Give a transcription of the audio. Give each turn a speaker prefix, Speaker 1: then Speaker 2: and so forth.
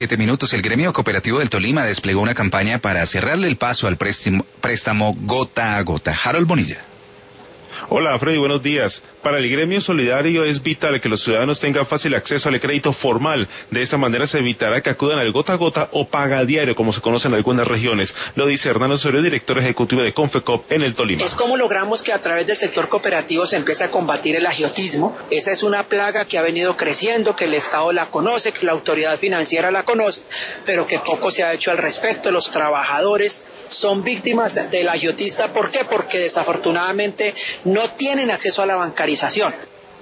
Speaker 1: 7 minutos. El gremio cooperativo del Tolima desplegó una campaña para cerrarle el paso al préstamo gota a gota. Harold Bonilla.
Speaker 2: Hola Freddy, buenos días. Para el gremio solidario es vital que los ciudadanos tengan fácil acceso al crédito formal. De esa manera se evitará que acudan al gota a gota o paga diario, como se conoce en algunas regiones. Lo dice Hernán Osorio, director ejecutivo de Confecop en el Tolima.
Speaker 3: Es como logramos que a través del sector cooperativo se empiece a combatir el agiotismo. Esa es una plaga que ha venido creciendo, que el Estado la conoce, que la autoridad financiera la conoce, pero que poco se ha hecho al respecto. Los trabajadores son víctimas del agiotista. ¿Por qué? Porque desafortunadamente no tienen acceso a la bancarización.